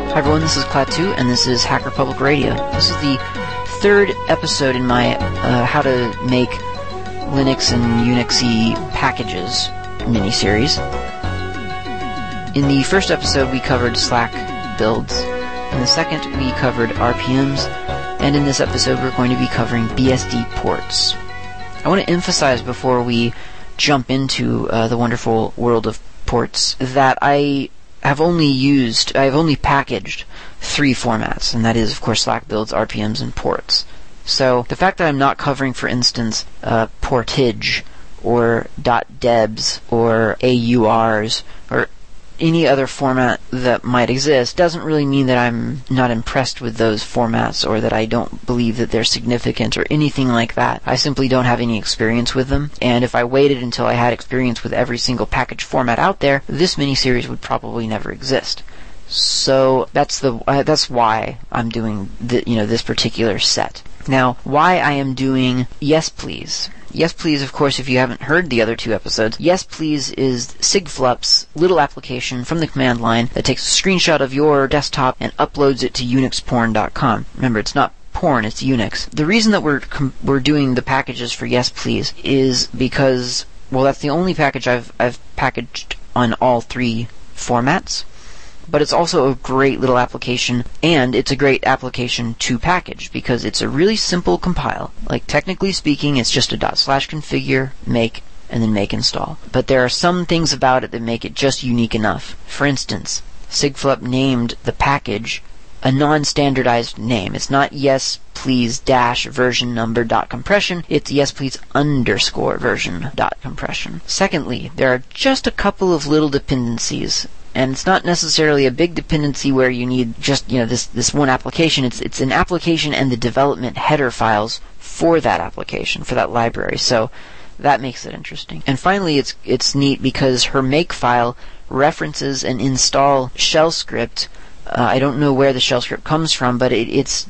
Hi everyone, this is Klaatu, and this is Hacker Public Radio. This is the third episode in my How to Make Linux and Unixy Packages mini-series. In the first episode we covered Slack builds, in the second we covered RPMs, and in this episode we're going to be covering BSD ports. I want to emphasize before we jump into the wonderful world of ports that I've only packaged 3 formats, and that is, of course, Slack builds, RPMs, and ports. So the fact that I'm not covering, for instance, portage, or .debs, or AURs, or any other format that might exist doesn't really mean that I'm not impressed with those formats, or that I don't believe that they're significant, or anything like that. I simply don't have any experience with them, and if I waited until I had experience with every single package format out there, this mini-series would probably never exist. So that's why I'm doing this particular set. Now, why I am doing Yes Please. Yes Please, of course, if you haven't heard the other 2 episodes, Yes Please is SIGFLUP's little application from the command line that takes a screenshot of your desktop and uploads it to unixporn.com. Remember, it's not porn, it's Unix. The reason that we're doing the packages for Yes Please is because, well, that's the only package I've packaged on all 3 formats. But it's also a great little application, and it's a great application to package, because it's a really simple compile. Like, technically speaking, it's just a /configure, make, and then make install. But there are some things about it that make it just unique enough. For instance, SIGFLUP named the package a non-standardized name. It's not yes please -version number .compression, it's yes please _version .compression. Secondly, there are just a couple of little dependencies. And it's not necessarily a big dependency where you need just, this one application. It's an application and the development header files for that application, for that library. So that makes it interesting. And finally, it's neat because her make file references an install shell script. I don't know where the shell script comes from, but it's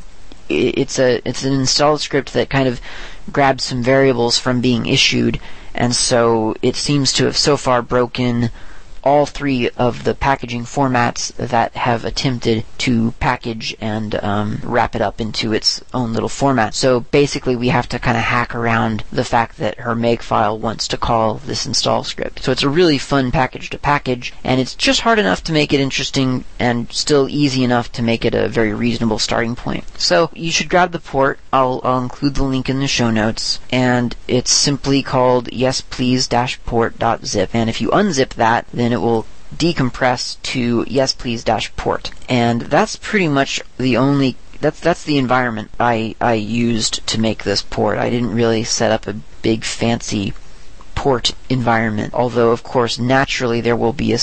an installed script that kind of grabs some variables from being issued, and so it seems to have so far broken all 3 of the packaging formats that have attempted to package and wrap it up into its own little format. So basically we have to kind of hack around the fact that her make file wants to call this install script. So it's a really fun package to package, and it's just hard enough to make it interesting and still easy enough to make it a very reasonable starting point. So you should grab the port. I'll include the link in the show notes, and it's simply called yesplease-port.zip, and if you unzip that, then it will decompress to yesplease-port. And that's pretty much the only that's the environment I used to make this port. I didn't really set up a big fancy port environment, although of course naturally there will be a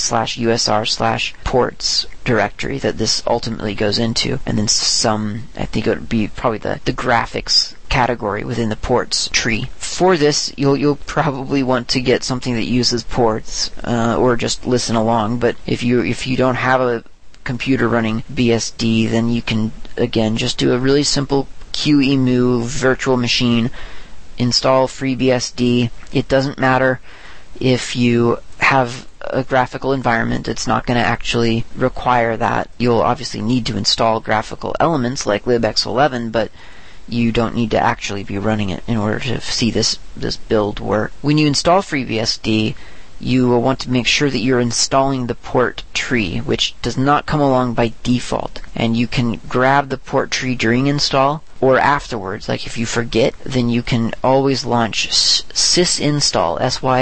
/usr/ports directory that this ultimately goes into, and then I think it would be probably the graphics category within the ports tree. For this, you'll probably want to get something that uses ports, or just listen along. But if you don't have a computer running BSD, then you can again just do a really simple QEMU virtual machine, install FreeBSD. It doesn't matter if you have a graphical environment. It's not going to actually require that. You'll obviously need to install graphical elements like libx11, but you don't need to actually be running it in order to see this build work. When you install FreeBSD, you will want to make sure that you're installing the port tree, which does not come along by default. And you can grab the port tree during install or afterwards. Like if you forget, then you can always launch sysinstall,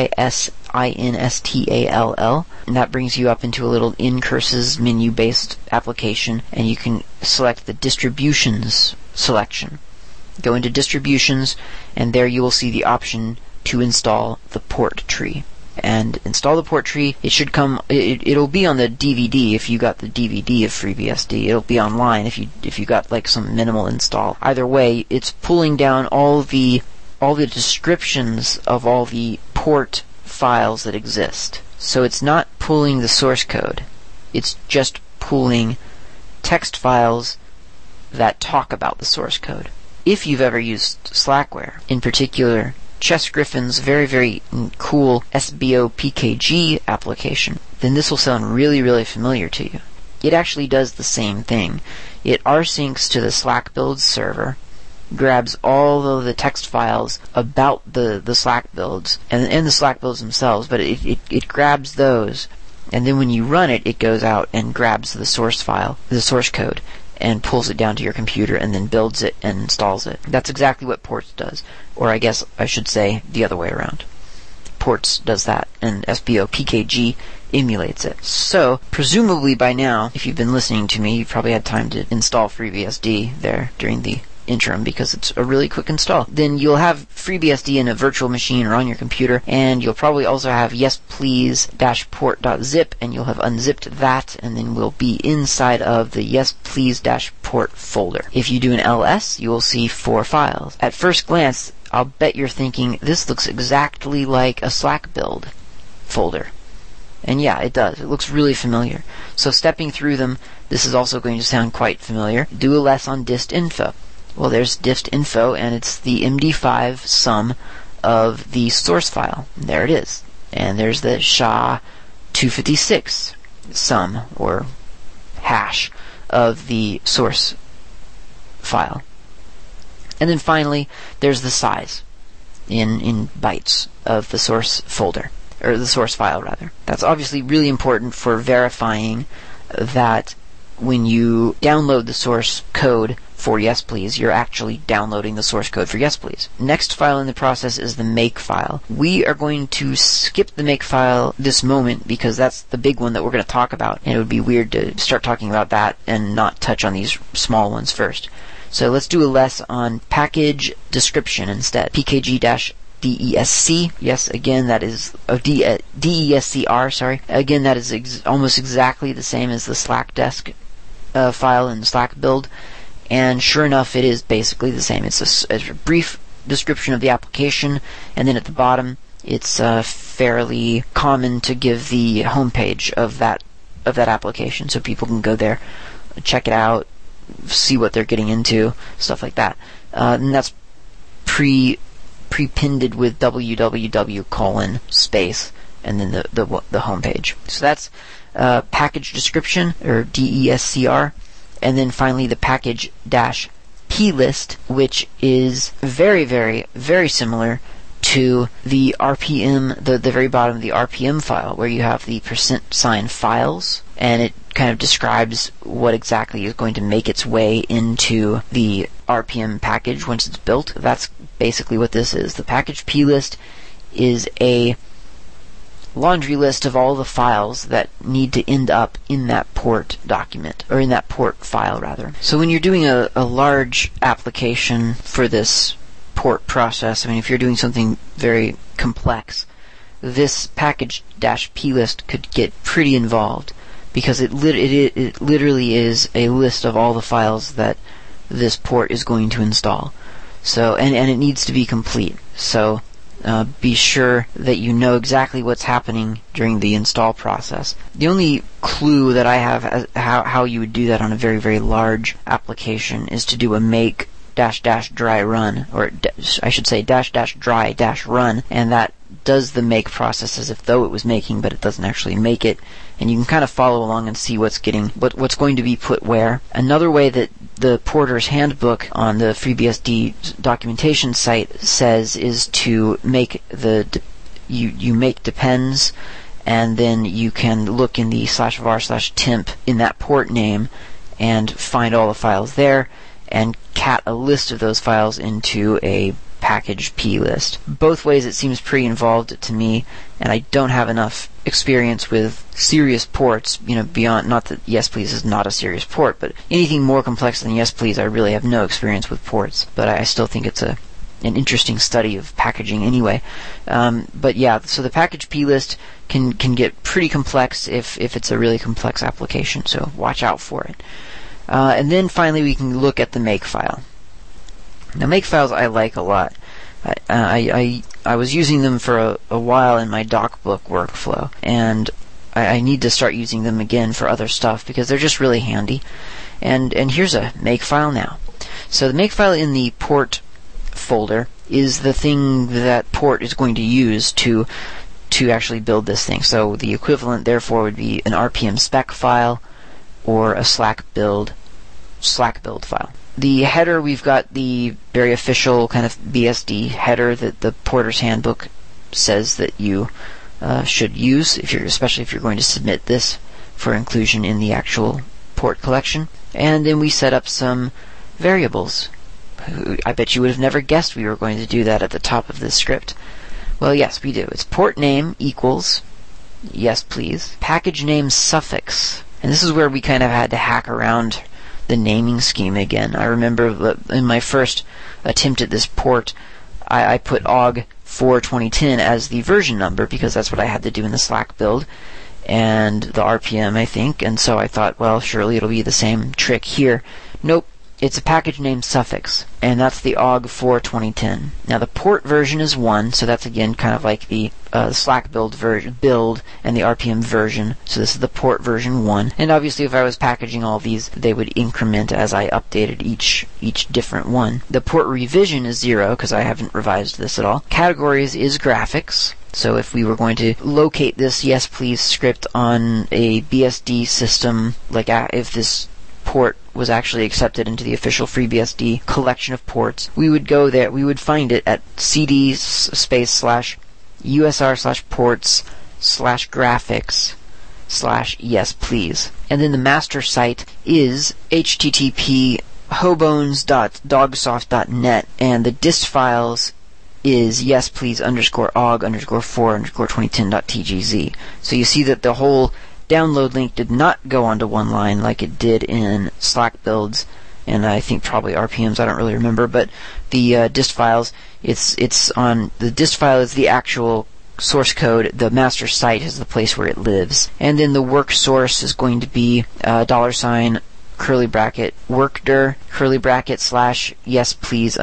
sysinstall, and that brings you up into a little incurses menu-based application, and you can select the distributions selection. Go into distributions, and there you will see the option to install the port tree. And install the port tree. It should come. It'll be on the DVD if you got the DVD of FreeBSD. It'll be online if you got like some minimal install. Either way, it's pulling down all the descriptions of all the port files that exist. So it's not pulling the source code. It's just pulling text files that talk about the source code. If you've ever used Slackware, in particular Chess Griffin's very, very cool SBO PKG application, then this will sound really, really familiar to you. it actually does the same thing. It rsyncs to the Slack builds server, grabs all of the text files about the Slack builds, and the Slack builds themselves, but it grabs those, and then when you run it, it goes out and grabs the source file, the source code, and pulls it down to your computer, and then builds it and installs it. That's exactly what Ports does. Or I guess I should say the other way around. Ports does that, and SBO PKG emulates it. So, presumably by now, if you've been listening to me, you've probably had time to install FreeBSD there during the interim, because it's a really quick install. Then you'll have FreeBSD in a virtual machine or on your computer, and you'll probably also have yesplease-port.zip, and you'll have unzipped that, and then we'll be inside of the yesplease-port folder. If you do an ls, you will see 4 files. At first glance, I'll bet you're thinking, this looks exactly like a Slack build folder. And yeah, it does. It looks really familiar. So stepping through them, this is also going to sound quite familiar. Do a less on dist info. Well, there's dist info, and it's the MD5 sum of the source file. There it is. And there's the SHA-256 sum, or hash, of the source file. And then finally, there's the size in bytes of the source folder, or the source file, rather. That's obviously really important for verifying that when you download the source code for YesPlease, you're actually downloading the source code for YesPlease. Next file in the process is the make file. We are going to skip the make file this moment because that's the big one that we're going to talk about, and it would be weird to start talking about that and not touch on these small ones first. So let's do a less on package description instead. PKG-DESC. Yes, again, that is DESCR, sorry. Again, that is almost exactly the same as the Slack desk file in the Slack build. And sure enough, it is basically the same. It's a brief description of the application, and then at the bottom, it's fairly common to give the homepage of that application, so people can go there, check it out, see what they're getting into, stuff like that. And that's pre-pinned with www:/, and then the homepage. So that's package description, or DESCR. And then finally the package-plist, which is very, very, very similar to the RPM, the very bottom of the RPM file, where you have the %sign files, and it kind of describes what exactly is going to make its way into the RPM package once it's built. That's basically what this is. The package-plist is a laundry list of all the files that need to end up in that port document, or in that port file, rather. So when you're doing a large application for this port process, I mean, if you're doing something very complex, this package-plist could get pretty involved, because it literally is a list of all the files that this port is going to install. So, and it needs to be complete. So be sure that you know exactly what's happening during the install process. The only clue that I have as how you would do that on a very, very large application is to do a make --dry run, or I should say --dry run, and that does the make process as if though it was making, but it doesn't actually make it, and you can kind of follow along and see what's going to be put where. Another way that the Porter's Handbook on the FreeBSD documentation site says is to make you make depends, and then you can look in the /var/temp in that port name and find all the files there, and cat a list of those files into a package plist. Both ways it seems pretty involved to me, and I don't have enough experience with serious ports, beyond, not that YesPlease is not a serious port, but anything more complex than YesPlease, I really have no experience with ports, but I still think it's an interesting study of packaging anyway. But yeah, so the package plist can get pretty complex if it's a really complex application, so watch out for it. And then finally we can look at the make file. Now, make files I like a lot. I was using them for a while in my DocBook workflow, and I need to start using them again for other stuff because they're just really handy. And here's a make file now. So the make file in the port folder is the thing that port is going to use to actually build this thing. So the equivalent, therefore, would be an RPM spec file, or a Slack build file. The header, we've got the very official kind of BSD header that the Porter's Handbook says that you should use, especially if you're going to submit this for inclusion in the actual port collection. And then we set up some variables. I bet you would have never guessed we were going to do that at the top of this script. Well, yes, we do. It's port name equals, yes please, package name suffix. And this is where we kind of had to hack around the naming scheme again. I remember in my first attempt at this port, I put OGG for 2010 as the version number because that's what I had to do in the Slack build, and the RPM, I think, and so I thought, well, surely it'll be the same trick here. Nope. It's a package name suffix, and that's the OGG for 2010. Now the port version is 1, so that's again kind of like the Slack build and the RPM version. So this is the port version 1, and obviously if I was packaging all these, they would increment as I updated each different one. The port revision is 0 because I haven't revised this at all. Categories is graphics. So if we were going to locate this yes please script on a BSD system, like if this port was actually accepted into the official FreeBSD collection of ports, we would go there, we would find it at cd /usr/ports/graphics/yes please. And then the master site is http hobones.dogsoft.net, and the dist files is yes please _ogg_for_2010.tgz. So you see that the whole download link did not go onto one line like it did in Slack builds, and I think probably RPMs, I don't really remember, but the dist files, it's on, the dist file is the actual source code, the master site is the place where it lives, and then the work source is going to be $, curly bracket, workdir, curly bracket, / yes please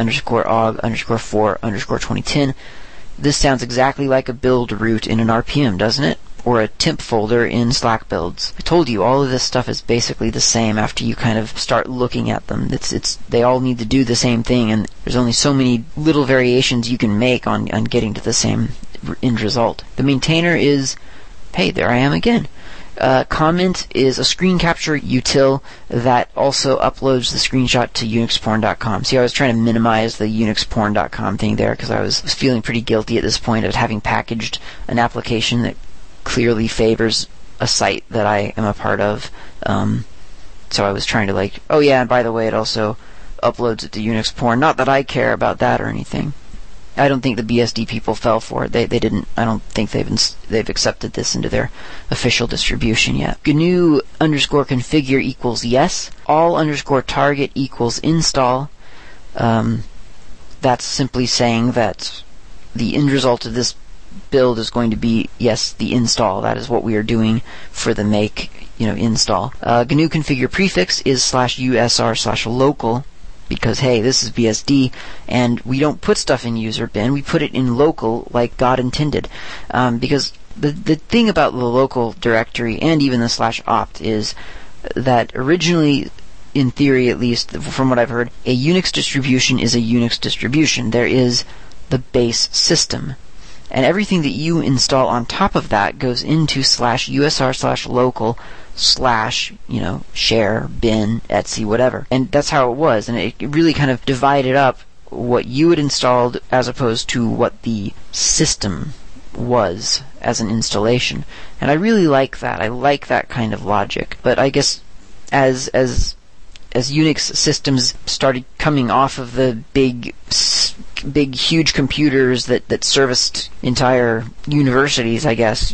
_ogg_for_2010. This sounds exactly like a build root in an RPM, doesn't it? Or a temp folder in Slack builds. I told you, all of this stuff is basically the same after you kind of start looking at them. They all need to do the same thing, and there's only so many little variations you can make on getting to the same end result. The maintainer is, hey, there I am again. Comment is a screen capture util that also uploads the screenshot to unixporn.com. See, I was trying to minimize the unixporn.com thing there because I was feeling pretty guilty at this point of having packaged an application that clearly favors a site that I am a part of. So I was trying to oh yeah, and by the way, it also uploads it to Unix Porn. Not that I care about that or anything. I don't think the BSD people fell for it. They didn't. I don't think they've accepted this into their official distribution yet. GNU _configure equals yes. All _target equals install. That's simply saying that the end result of this build is going to be, yes, the install. That is what we are doing for the make, install. GNU configure prefix is /usr/local, because, hey, this is BSD, and we don't put stuff in user bin, we put it in local like God intended. Because the thing about the local directory, and even the /opt, is that originally, in theory at least, from what I've heard, a Unix distribution is a Unix distribution. There is the base system. And everything that you install on top of that goes into /usr/local / share, bin, etc, whatever. And that's how it was. And it really kind of divided up what you had installed as opposed to what the system was as an installation. And I really like that. I like that kind of logic. But I guess as Unix systems started coming off of the big huge computers that serviced entire universities, I guess,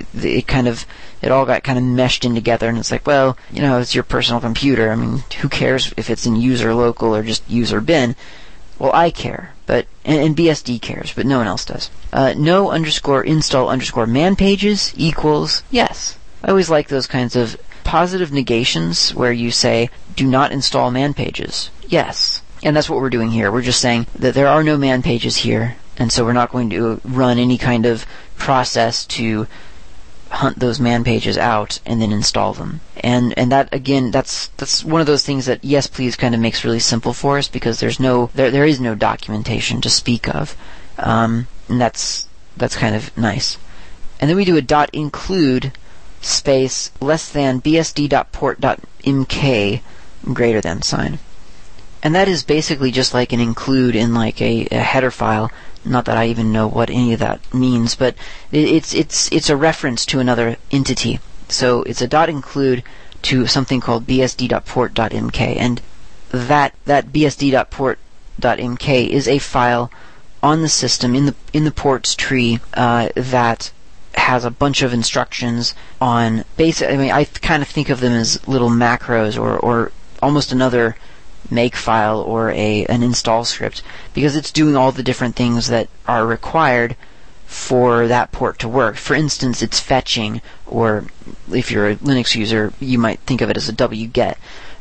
it all got kind of meshed in together, and it's like, well, it's your personal computer. I mean, who cares if it's in user local or just user bin? Well, I care, but and BSD cares, but no one else does. No _install _man pages equals yes. I always like those kinds of positive negations where you say, do not install man pages. Yes. And that's what we're doing here. We're just saying that there are no man pages here, and so we're not going to run any kind of process to hunt those man pages out and then install them. And that, again, that's one of those things that yes please kind of makes really simple for us, because there is no documentation to speak of. And that's kind of nice. And then we do a .include space <bsd.port. .mk greater than sign. And that is basically just like an include in like a header file. Not that I even know what any of that means, but it's a reference to another entity. So it's a .include to something called bsd.port.mk, and that bsd.port.mk is a file on the system in the ports tree that has a bunch of instructions on I kind of think of them as little macros or almost another make file or an install script, because it's doing all the different things that are required for that port to work. For instance, it's fetching, or if you're a Linux user, you might think of it as a wget.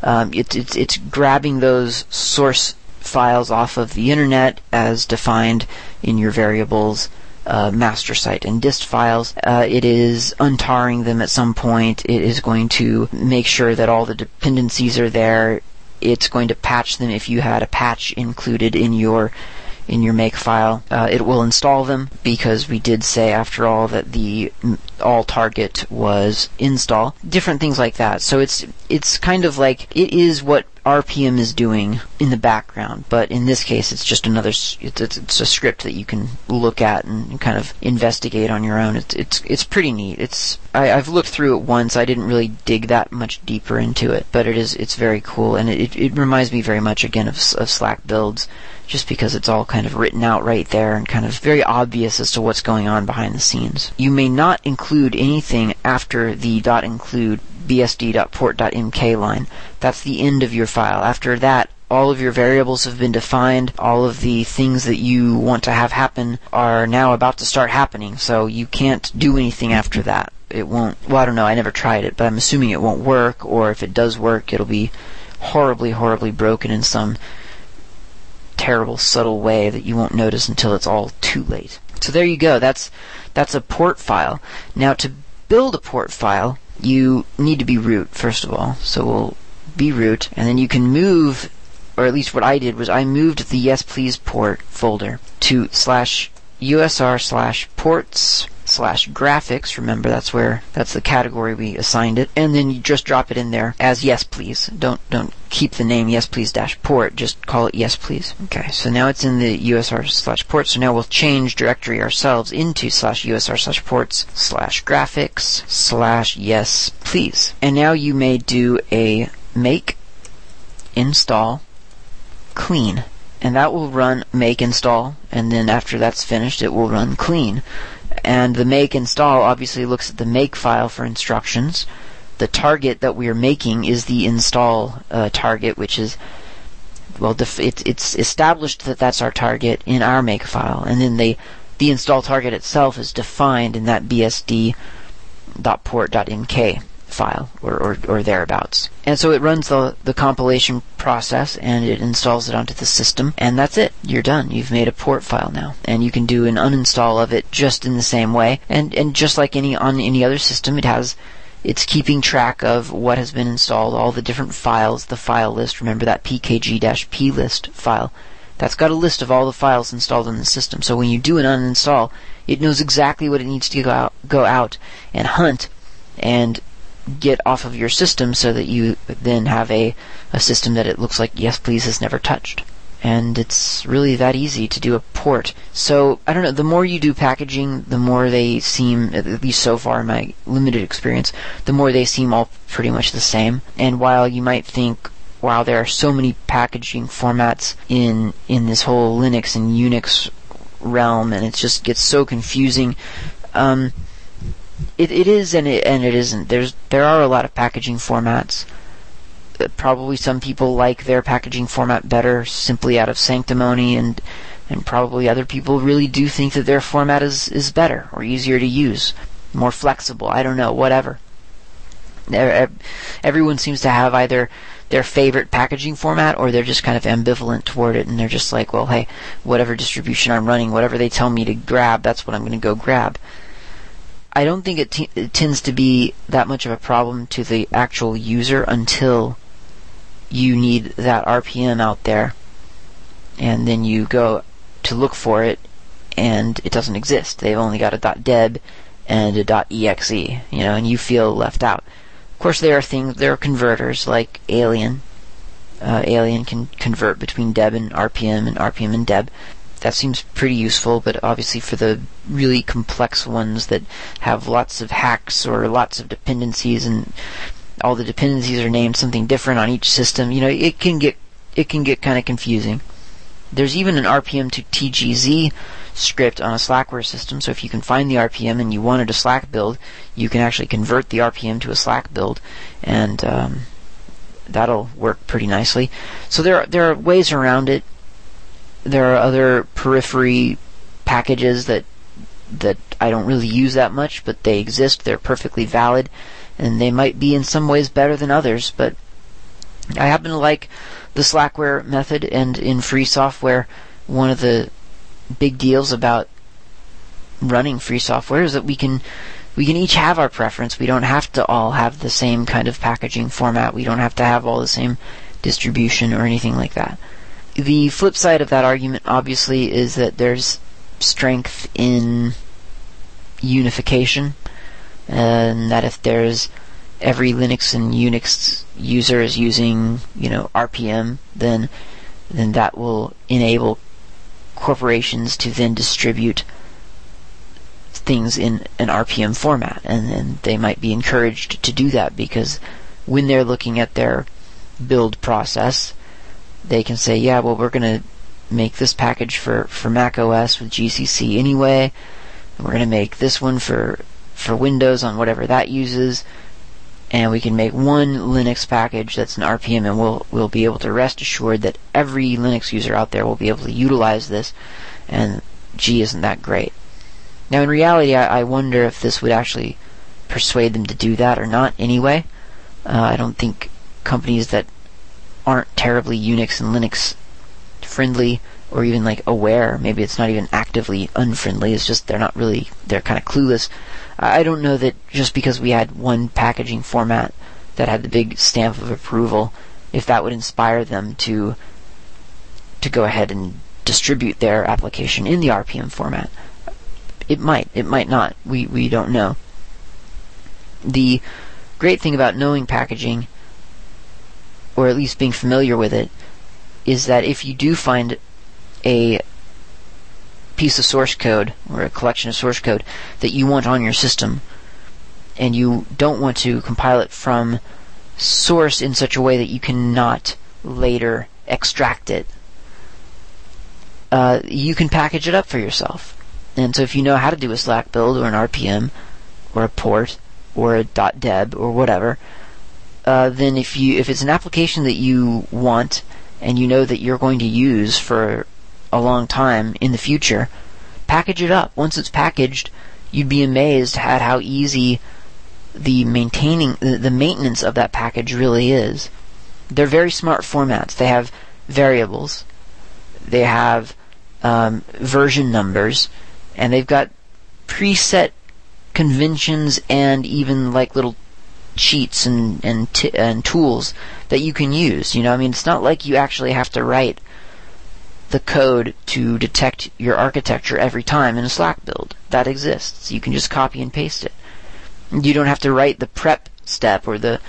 It's grabbing those source files off of the internet as defined in your variables, master site and dist files. It is untarring them at some point. It is going to make sure that all the dependencies are there. It's going to patch them if you had a patch included in your make file. It will install them, because we did say, after all, that the all target was install. Different things like that. So it's kind of like it is what RPM is doing in the background, but in this case it's just another. It's a script that you can look at and kind of investigate on your own. It's pretty neat. I've looked through it once. I didn't really dig that much deeper into it, but it's very cool, and it reminds me very much again of Slack builds, just because it's all kind of written out right there and kind of very obvious as to what's going on behind the scenes. You may not include anything after the .include bsd.port.mk line. That's the end of your file. After that, all of your variables have been defined. All of the things that you want to have happen are now about to start happening, so you can't do anything after that. It won't. Well, I don't know. I never tried it, but I'm assuming it won't work, or if it does work, it'll be horribly, horribly broken in some terrible, subtle way that you won't notice until it's all too late. So there you go. That's a port file. Now, to build a port file, you need to be root, first of all. So we'll be root, and then you can move, or at least what I did was I moved the yes please port folder to /usr/ports/graphics. Remember, that's the category we assigned it, and then you just drop it in there as yes please. Don't keep the name yes please -port, just call it yes please. Okay, so now it's in the usr/port, so now we'll change directory ourselves into /usr/ports/graphics/yes please. And now you may do a make install clean, and that will run make install, and then after that's finished it will run clean. And the make install obviously looks at the make file for instructions. The target that we are making is the install target, which is, well, it's established that that's our target in our make file, and then the install target itself is defined in that bsd.port.mk file, or thereabouts. And so it runs the compilation process, and it installs it onto the system, and that's it. You're done. You've made a port file now, and you can do an uninstall of it just in the same way, and just like on any other system, it's keeping track of what has been installed, all the different files, the file list. Remember that pkg-plist file. That's got a list of all the files installed in the system. So when you do an uninstall, it knows exactly what it needs to go out and hunt and get off of your system, so that you then have a system that it looks like yes please has never touched. And it's really that easy to do a port. So, I don't know, the more you do packaging, the more they seem, at least so far in my limited experience, the more they seem all pretty much the same. And while you might think, wow, there are so many packaging formats in this whole Linux and Unix realm, and it just gets so confusing, it is and it isn't. There are a lot of packaging formats. Probably some people like their packaging format better simply out of sanctimony, and probably other people really do think that their format is better or easier to use, more flexible. I don't know, whatever. Everyone seems to have either their favorite packaging format, or they're just kind of ambivalent toward it, and they're just like, well, hey, whatever distribution I'm running, whatever they tell me to grab, that's what I'm going to go grab. I don't think it tends to be that much of a problem to the actual user until you need that RPM out there, and then you go to look for it, and it doesn't exist. They've only got a .deb and a .exe, and you feel left out. Of course, there are converters like Alien. Alien can convert between deb and RPM and deb. That seems pretty useful, but obviously for the really complex ones that have lots of hacks or lots of dependencies, and all the dependencies are named something different on each system, it can get kind of confusing. There's even an RPM to TGZ script on a Slackware system, so if you can find the RPM and you wanted a Slack build, you can actually convert the RPM to a Slack build, and that'll work pretty nicely. So there are ways around it. There are other periphery packages that I don't really use that much, but they exist. They're perfectly valid, and they might be in some ways better than others, but I happen to like the Slackware method. And in free software, one of the big deals about running free software is that we can each have our preference. We don't have to all have the same kind of packaging format. We don't have to have all the same distribution or anything like that. The flip side of that argument, obviously, is that there's strength in unification, and that if there's every Linux and Unix user is using, RPM, then that will enable corporations to then distribute things in an RPM format, and they might be encouraged to do that because when they're looking at their build process, they can say, yeah, well, we're going to make this package for Mac OS with GCC anyway, and we're going to make this one for Windows on whatever that uses, and we can make one Linux package that's an RPM, and we'll be able to rest assured that every Linux user out there will be able to utilize this, and gee, isn't that great. Now, in reality, I wonder if this would actually persuade them to do that or not anyway. I don't think companies that aren't terribly Unix and Linux friendly, or even aware, maybe it's not even actively unfriendly, it's just they're kind of clueless. I don't know that just because we had one packaging format that had the big stamp of approval, if that would inspire them to go ahead and distribute their application in the RPM format. It might not. We don't know. The great thing about knowing packaging, or at least being familiar with it, is that if you do find a piece of source code or a collection of source code that you want on your system, and you don't want to compile it from source in such a way that you cannot later extract it, you can package it up for yourself. And so if you know how to do a Slack build or an RPM or a port or a .deb or whatever, then if it's an application that you want and you know that you're going to use for a long time in the future, package it up. Once it's packaged, you'd be amazed at how easy the maintenance of that package really is. They're very smart formats. They have variables, they have version numbers, and they've got preset conventions and even little cheats and tools that you can use. It's not like you actually have to write the code to detect your architecture every time in a Slack build. That exists. You can just copy and paste it. You don't have to write the prep step or the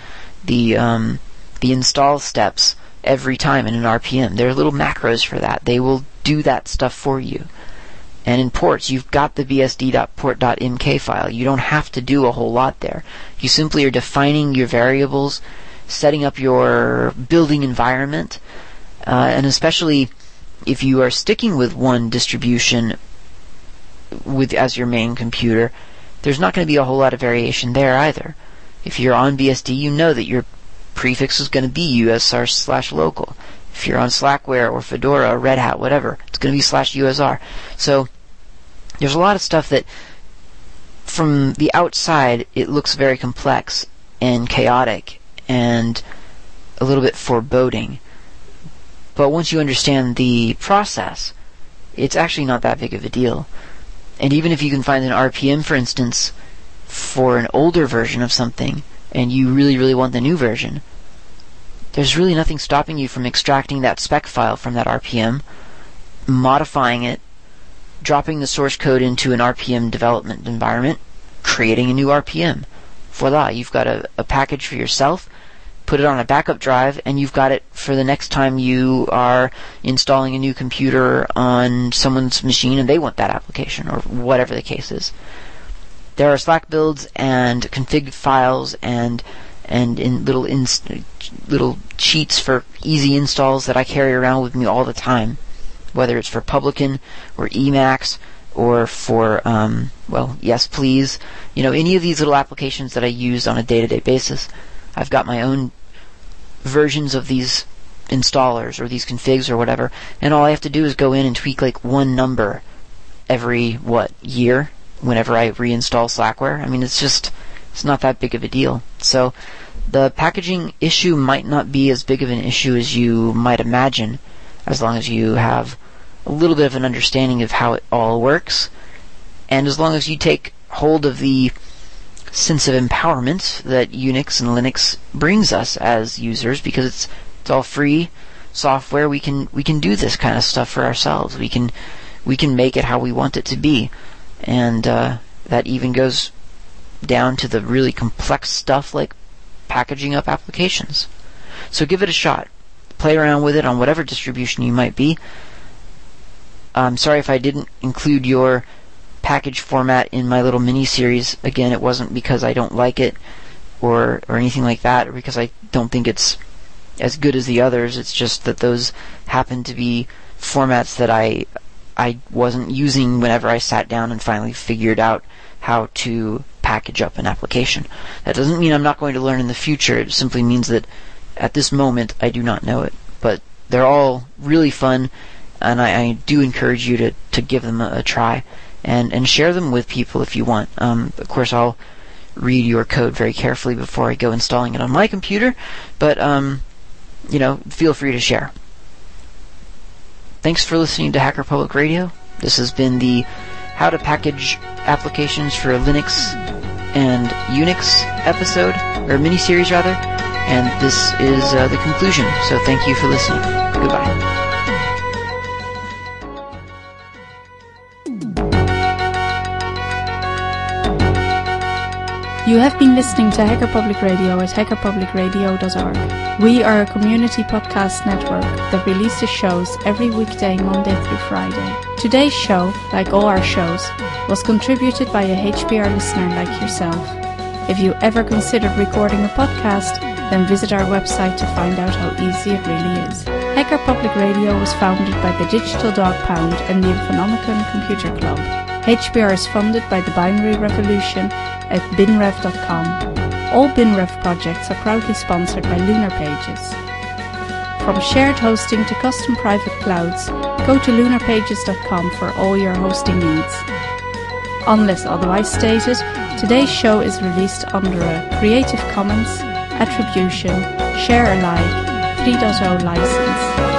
install steps every time in an RPM. There are little macros for that. They will do that stuff for you. And in ports, you've got the bsd.port.mk file. You don't have to do a whole lot there. You simply are defining your variables, setting up your building environment, and especially if you are sticking with one distribution as your main computer, there's not going to be a whole lot of variation there either. If you're on BSD, you know that your prefix is going to be usr/local. If you're on Slackware or Fedora or Red Hat, whatever, it's going to be /usr. So there's a lot of stuff that from the outside it looks very complex and chaotic and a little bit foreboding. But once you understand the process, it's actually not that big of a deal. And even if you can find an RPM, for instance, for an older version of something, and you really, really want the new version, there's really nothing stopping you from extracting that spec file from that RPM, modifying it, dropping the source code into an RPM development environment, creating a new RPM. voila, you've got a package for yourself. Put it on a backup drive, and you've got it for the next time you are installing a new computer on someone's machine and they want that application, or whatever the case is. There are Slack builds and config files and in little sheets for easy installs that I carry around with me all the time, whether it's for Publican or Emacs or for Yes Please, any of these little applications that I use on a day-to-day basis. I've got my own versions of these installers or these configs or whatever, and all I have to do is go in and tweak like one number every year whenever I reinstall Slackware. I mean, it's not that big of a deal. So the packaging issue might not be as big of an issue as you might imagine, as long as you have a little bit of an understanding of how it all works, and as long as you take hold of the sense of empowerment that Unix and Linux brings us as users, because it's all free software. We can do this kind of stuff for ourselves. We can make it how we want it to be, and that even goes down to the really complex stuff like packaging up applications. So give it a shot. Play around with it on whatever distribution you might be. I'm sorry if I didn't include your package format in my little mini-series. Again, it wasn't because I don't like it or anything like that, or because I don't think it's as good as the others. It's just that those happen to be formats that I wasn't using whenever I sat down and finally figured out how to package up an application. That doesn't mean I'm not going to learn in the future. It simply means that at this moment I do not know it. But they're all really fun, and I do encourage you to give them a try. And share them with people if you want. Of course, I'll read your code very carefully before I go installing it on my computer, but feel free to share. Thanks for listening to Hacker Public Radio. This has been the How to Package Applications for Linux and Unix episode, or mini-series rather, and this is the conclusion. So thank you for listening. Goodbye. You have been listening to Hacker Public Radio at hackerpublicradio.org. We are a community podcast network that releases shows every weekday, Monday through Friday. Today's show, like all our shows, was contributed by a HPR listener like yourself. If you ever considered recording a podcast, then visit our website to find out how easy it really is. Hacker Public Radio was founded by the Digital Dog Pound and the Infonomicon Computer Club. HPR is funded by the Binary Revolution at binrev.com. All BinRev projects are proudly sponsored by Lunar Pages. From shared hosting to custom private clouds, go to lunarpages.com for all your hosting needs. Unless otherwise stated, today's show is released under a Creative Commons Attribution Share Alike 3.0 license.